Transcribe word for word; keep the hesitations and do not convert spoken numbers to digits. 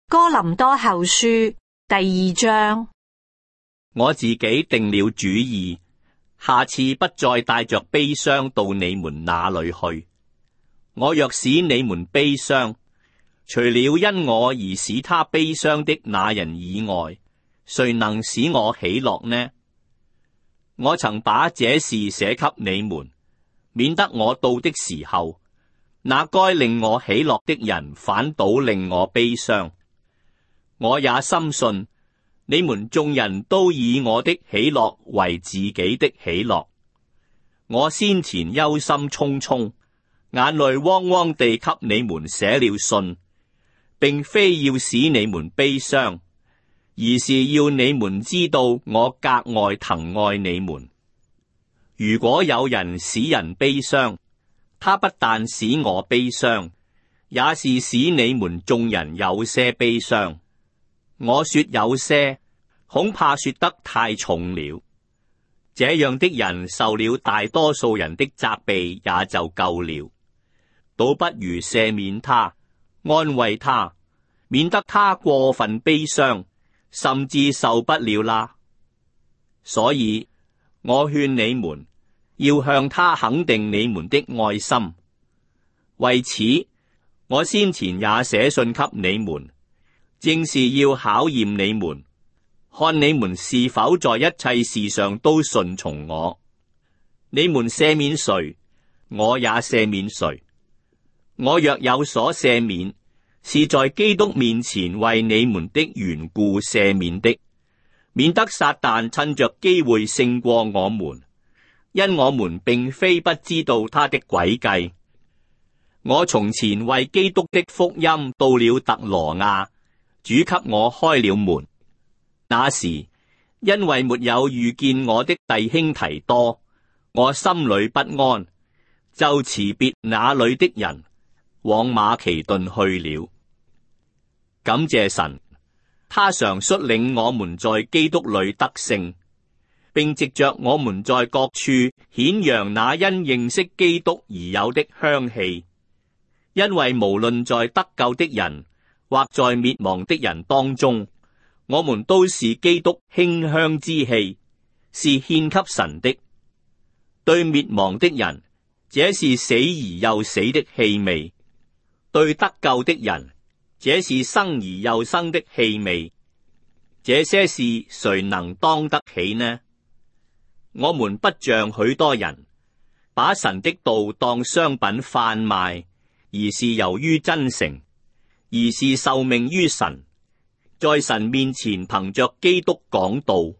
哥林多後書第二章。 我自己定了主意，下次不再帶着悲傷到你們那裏去。我若使你們悲傷，除了因我而使他悲傷的那人以外，誰能使我喜樂呢？我曾把這事寫給你們，免得我到的時候，那該令我喜樂的人反倒令我悲傷。我也深信，你們眾人都以我的喜樂為自己的喜樂。我先前憂心忡忡，眼淚汪汪地給你們寫了信，並非要使你們悲傷，而是要你們知道我格外疼愛你們。如果有人使人悲傷，他不但使我悲傷，也是使你們眾人有些悲傷。我說有些，恐怕說得太重了。這樣的人受了大多數人的責備也就夠了，倒不如赦免他，安慰他，免得他過分悲傷，甚至受不了啦。所以我勸你們要向他肯定你們的愛心。為此，我先前也寫信給你們，正是要考驗你們，看你們是否在一切事上都順從我。你們赦免誰，我也赦免誰。我若有所赦免，是在基督面前為你們的緣故赦免的，免得撒旦趁着機會勝過我們，因我們並非不知道他的詭計。我從前為基督的福音到了特羅亞，主給我開了門。那時，因為沒有遇見我的弟兄提多，我心裏不安，就辭別那裏的人，往馬其頓去了。感謝神，他常率領我們在基督裏得勝，並藉着我們在各處顯揚那因認識基督而有的香氣。因為無論在得救的人或在滅亡的人當中，我們都是基督馨香之氣，是獻給神的。對滅亡的人，這是死而又死的氣味；對得救的人，這是生而又生的氣味。這些事誰能當得起呢？我們不像許多人，把神的道當商品販賣，而是由於真誠，而是受命於神，在神面前憑着基督講道。